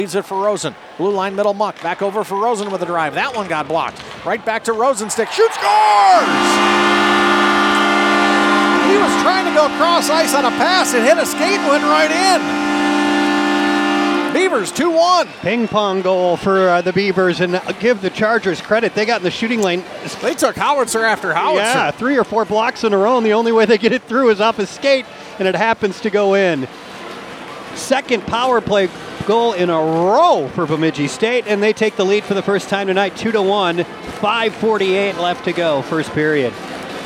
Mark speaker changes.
Speaker 1: Leaves it for Rosen. Blue line middle muck. Back over for Rosen with a drive. That one got blocked. Right back to Rosenstick. Shoots, scores! He was trying to go cross ice on a pass. It hit a skate and went right in. Beavers 2-1.
Speaker 2: Ping pong goal for the Beavers, and give the Chargers credit. They got in the shooting lane.
Speaker 1: They took howitzer after howitzer.
Speaker 2: Yeah, 3 or 4 blocks in a row, and the only way they get it through is off a skate, and it happens to go in. Second power play goal in a row for Bemidji State, and they take the lead for the first time tonight, 2-1. 5:48 left to go, first period.